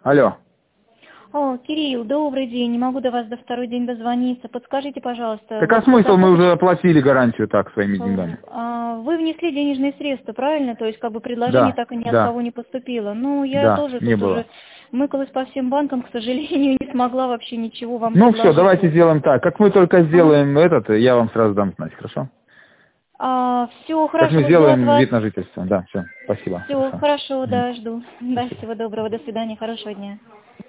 Алло. О, Кирилл, добрый день. Не могу до вас до второй день дозвониться. Подскажите, пожалуйста. Так а смысл, мы уже оплатили гарантию так, своими деньгами. Вы внесли денежные средства, правильно? То есть, как бы предложение Да, так и ни от да, кого не поступило. Ну, я да, тоже не тут было. уже мыкалась по всем банкам, к сожалению, не смогла вообще ничего вам Ну все, предложить. давайте сделаем так. Как мы только сделаем этот, я вам сразу дам знать, хорошо? Все, Как мы хорошо, жду от сделаем вас. вид на жительство. Да, все, спасибо. Все, хорошо, Мгм. да, жду. Да, Спасибо. всего доброго, до свидания, хорошего дня.